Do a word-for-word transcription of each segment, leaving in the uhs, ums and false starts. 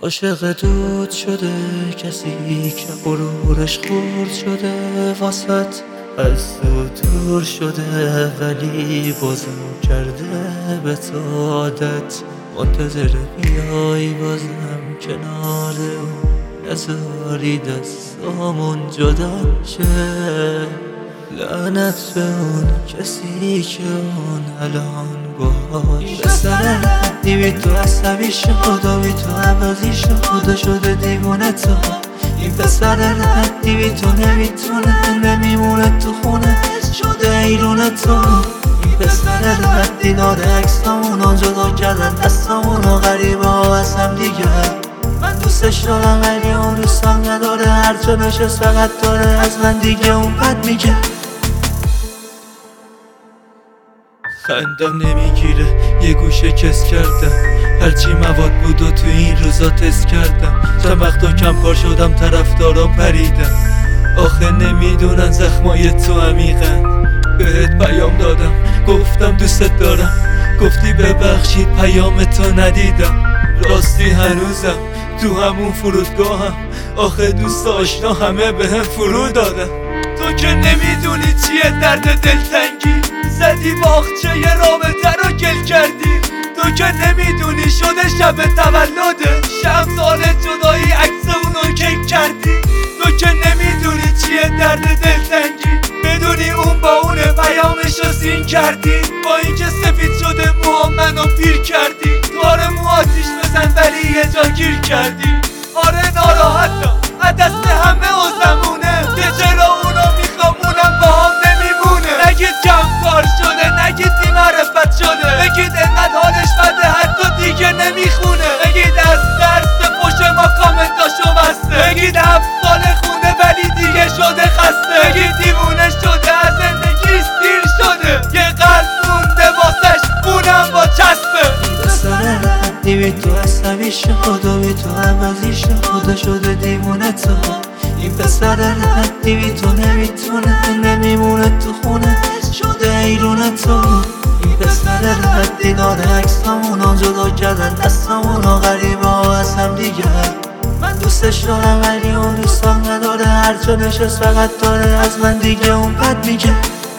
عاشق دود شده کسی که غرورش خورد شده واسط از تو دور شده ولی بازم کرده به تو عادت منتظر بیای بازم کنار اون نذاری دستامون جدا شه. لعنت به اون کسی که اون الان باهاش به سر ردی بی تو عصبی شد و بی تو عوضی شد و شده دیوونه تو. این پسر ردی بی تو نمیتونه نمیمونه تو خونه شده ایرونه تو. این پسر ردی داره عکسامونو جدا کردن دستامونو غریبه ها از هم دیگه. من دوستش دارم ولی اون دوستم نداره هر جا نشست فقط داره از من دیگه اون بد میگه. خندم نمیگیره یه گوشه کس کردم هرچی مواد بود و تو این روزا تست کردم. چند وقتا کم کار شدم طرفدارام پریدم آخه نمیدونن زخمای تو عمیقن. بهت پیام دادم گفتم دوستت دارم گفتی ببخشید پیام تو ندیدم. راستی هنوزم تو همون فرودگاهم آخه دوست آشنا همه به هم فرود دادم. تو که نمیدونی چیه درد دلتنگی زدی باغچه یه رابطه رو گل کردی. تو که نمیدونی شده شب تولده شب سال جدایی عکس اونو کیک کردی. تو که نمیدونی چیه درد دلتنگی بدونی اون با اونه پیامشو سین کردی. با اینکه سفید شده موهام منو پیر کردی. تو آره مو آتیش بزن ولی یه جا گیر کردی. آره ناراحتم از دست همه و زمونه که چرا اونو میخوام اونم با هم نمیمونه. نگید کم کار شده نگید بی معرفت شده بگید انقدر حالش بده حتی دیگه نمیخونه. بگید از درس پشت ما کامنتاشو بسته بگید هفت سال خونه ولی دیگه شده خسته. بگید دیوونه شده از زندگی سیر شده یه قلب مونده واسش اونم با چسبه. سر ردی بی تو عصبی شد و بی تو عوضی شد و شده دیوونه تو. این پسر ردی بی تو نمیتونه نمیمونه تو خونه شده ایرونه تو. این پسر ردی داره عکسامونو جدا کردن دستامونو غریبه ها از هم دیگه. من دوستش دارم ولی اون دوستم نداره هر جا نشست فقط داره از من دیگه اون بد میگه.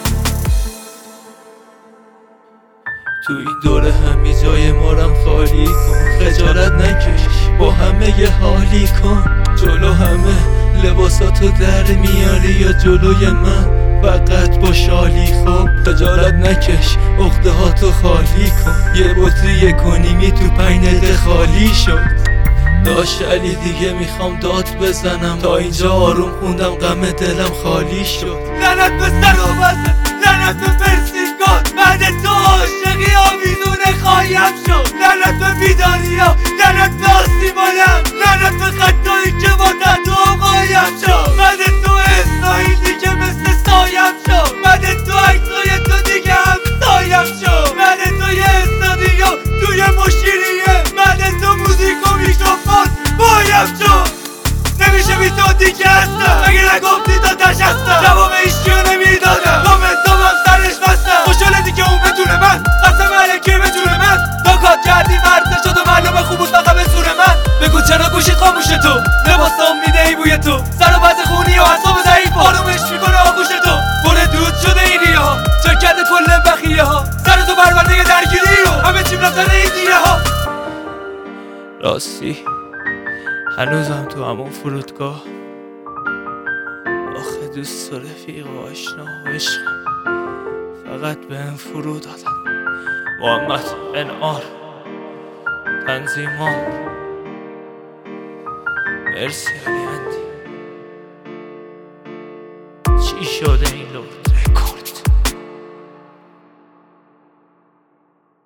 تو این دوره همی جای مارم خالی کن خجالت نکش با همه یه حالی کن. جلو همه لباساتو در میاری یا جلوی من فقط با شالی خوب. خجالت نکش عقده هاتو خالی کن یه بطری کنیمی تو پنج دقیقه خالی شد. داشت علی دیگه میخوام داد بزنم تا اینجا آروم خوندم غم دلم خالی شد. لعنت به سر و بزن لعنت به پرسیگات بعد تو عاشقی آویزونه خواهیم شد. لعنت به بیداری ها لعنت به آسیبانم لعنت به خطایی که با تو قایم شد. بعد تو اسرائیلی که مثل سایم شد. بعد تو عکسای تو دیگه هم سایم شد. بعد تو یه استادیو توی مشیریه بعد تو موزیک و میکروفون بایم شد. نمیشه بی تو دیگه هستم مگه نگفتی تا تش هستم. جواب ایشکیو نمیدادم کامنتام هم سرش بستم. خوشحاله دیگه اون بدون من قسم علیکی بدون من تا کات کردی مرده شد و معلومه خوب بود فقط به زور من. بگو چرا گوشی خاموش تو لباسام میده ای بوی تو سر و بز خونی و اعصاب ضعیف آرومش میکنه آغوش تو. بره دود شده این ریه ها چک کرده کل بخیه ها سر تو برورده درگیری و همه چیم رفتن این دیره ها. راستی هنوزم تو همون فرودگاه آخه دوست و رفیق و آشنا و عشقم فقط به هم فرود دادن. محمد انعار تنظیمان مرسی علی اندی. چی شده این لور؟